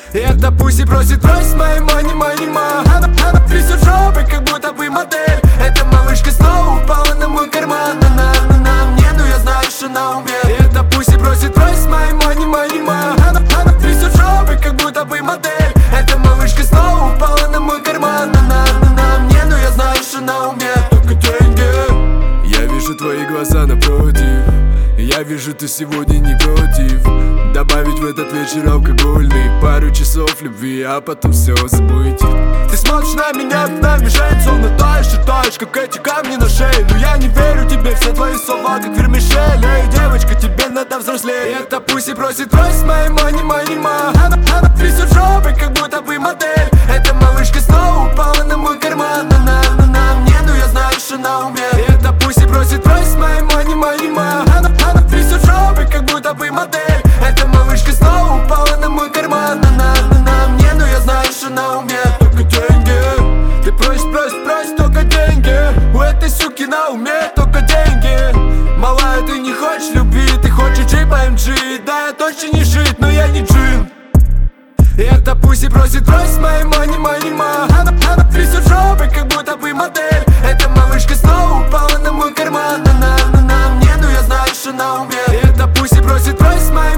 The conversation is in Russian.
Эта пусть просит брось моей мани, она трясет жопой, как будто бы модель. Эта малышка снова упала на мой карман. Она на мне, но я знаю, что она умеет. Эта пусть просит брось моей мани, она трясет жопой, как будто бы модель. Эта малышка снова упала на мой карман. Она на мне, но я знаю, что она умеет. Только деньги. Я вижу твои глаза напротив, я вижу, ты сегодня не против добавить в этот вечер алкогольный, пару часов любви, а потом все забыть. Ты смотришь на меня, на мишень, словно таешь и таешь, как эти камни на шее. Но я не верю тебе, все твои слова, как вермишель. Эй, девочка, тебе надо взрослеть. Эта пусть просит брось моей мани, она трясет жопой, как будто бы модель. Эта малышка снова упала на мой карман. Она на мне, но я знаю, что она умеет. Эта пусть просит брось моей мани, она трясет жопой, как будто бы модель. Эта малышка снова упала на мой карман. Она на мне, но я знаю, что она умеет. Только деньги. Ты просишь только деньги. У этой суки на уме только деньги. Малая, ты не хочешь любви, ты хочешь джипа MG. Да, я точно не жить, но я не джин. Эта пусть просит брось моей мани, она трясет жопой, как будто бы модель. Эта малышка снова упала на мой карман. Она на мне, но я знаю, что она умеет. Эта пусть просит брось моей